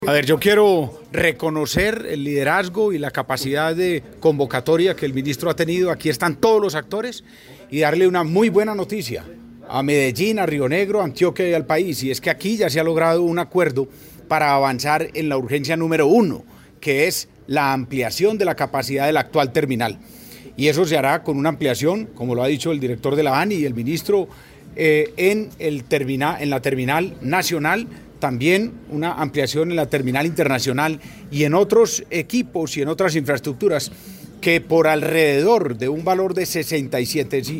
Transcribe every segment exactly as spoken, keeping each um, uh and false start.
A ver, yo quiero reconocer el liderazgo y la capacidad de convocatoria que el ministro ha tenido. Aquí están todos los actores y darle una muy buena noticia a Medellín, a Río Negro, a Antioquia y al país. Y es que aquí ya se ha logrado un acuerdo para avanzar en la urgencia número uno, que es la ampliación de la capacidad del actual terminal. Y eso se hará con una ampliación, como lo ha dicho el director de la ANI y el ministro, eh, en, el termina, en la terminal nacional, también una ampliación en la terminal internacional y en otros equipos y en otras infraestructuras que por alrededor de un valor de sesenta y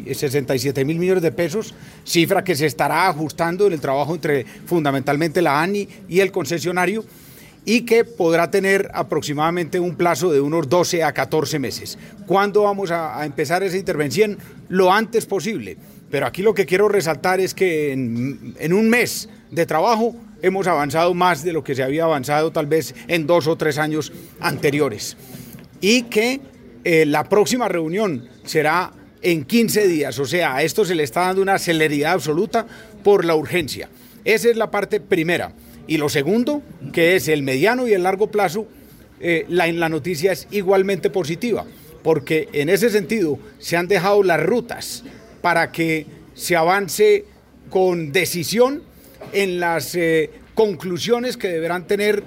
siete mil millones de pesos, cifra que se estará ajustando en el trabajo entre fundamentalmente la ANI y el concesionario, y que podrá tener aproximadamente un plazo de unos doce a catorce meses. ¿Cuándo vamos a, a empezar esa intervención? Lo antes posible. Pero aquí lo que quiero resaltar es que en, en un mes de trabajo hemos avanzado más de lo que se había avanzado tal vez en dos o tres años anteriores. Y que eh, la próxima reunión será en quince días, o sea, a esto se le está dando una celeridad absoluta por la urgencia. Esa es la parte primera. Y lo segundo, que es el mediano y el largo plazo, eh, la, la noticia es igualmente positiva, porque en ese sentido se han dejado las rutas para que se avance con decisión en las eh, conclusiones que deberán tener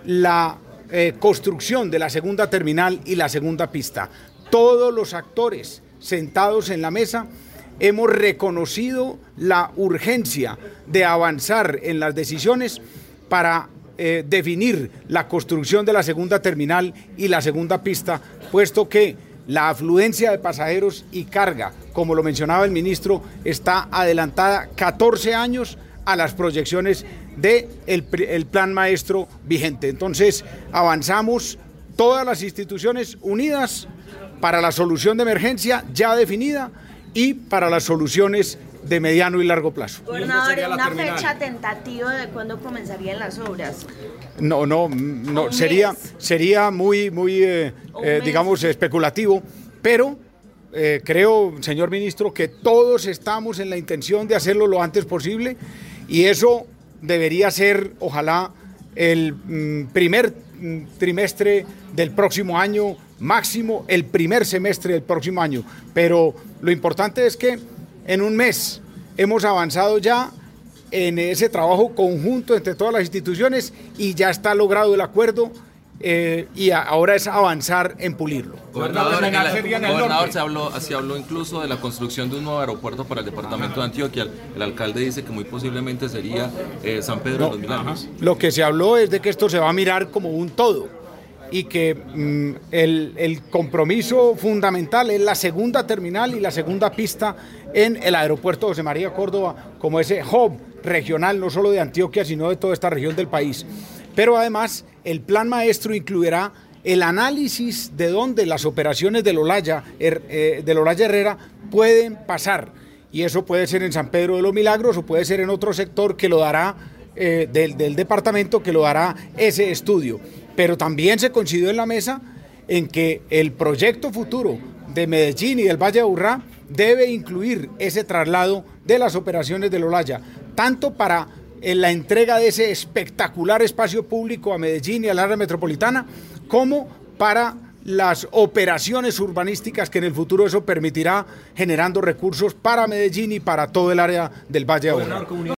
la eh, construcción de la segunda terminal y la segunda pista. Todos los actores sentados en la mesa hemos reconocido la urgencia de avanzar en las decisiones para eh, definir la construcción de la segunda terminal y la segunda pista, puesto que la afluencia de pasajeros y carga, como lo mencionaba el ministro, está adelantada catorce años a las proyecciones del de el plan maestro vigente. Entonces, avanzamos todas las instituciones unidas para la solución de emergencia ya definida y para las soluciones de mediano y largo plazo. Gobernador, ¿una fecha tentativa de cuándo comenzarían las obras? No, no, no sería, sería muy, muy eh, eh, digamos, especulativo, pero eh, creo, señor ministro, que todos estamos en la intención de hacerlo lo antes posible y eso debería ser, ojalá, el mm, primer mm, trimestre del próximo año, máximo el primer semestre del próximo año. Pero lo importante es que en un mes hemos avanzado ya en ese trabajo conjunto entre todas las instituciones y ya está logrado el acuerdo eh, y a, ahora es avanzar en pulirlo. Gobernador, el, el gobernador se habló, se habló incluso de la construcción de un nuevo aeropuerto para el departamento de Antioquia. El, el alcalde dice que muy posiblemente sería eh, San Pedro no, de los Milagros. Lo que se habló es de que esto se va a mirar como un todo y que mmm, el, el compromiso fundamental es la segunda terminal y la segunda pista en el aeropuerto José María Córdoba como ese hub regional no solo de Antioquia sino de toda esta región del país. Pero además el plan maestro incluirá el análisis de dónde las operaciones del Olaya, eh, del Olaya Herrera pueden pasar y eso puede ser en San Pedro de los Milagros o puede ser en otro sector que lo dará eh, del, del departamento que lo dará ese estudio. Pero también se coincidió en la mesa en que el proyecto futuro de Medellín y del Valle de Aburrá debe incluir ese traslado de las operaciones del Olaya, tanto para en la entrega de ese espectacular espacio público a Medellín y al área metropolitana, como para las operaciones urbanísticas que en el futuro eso permitirá generando recursos para Medellín y para todo el área del Valle de Aburrá.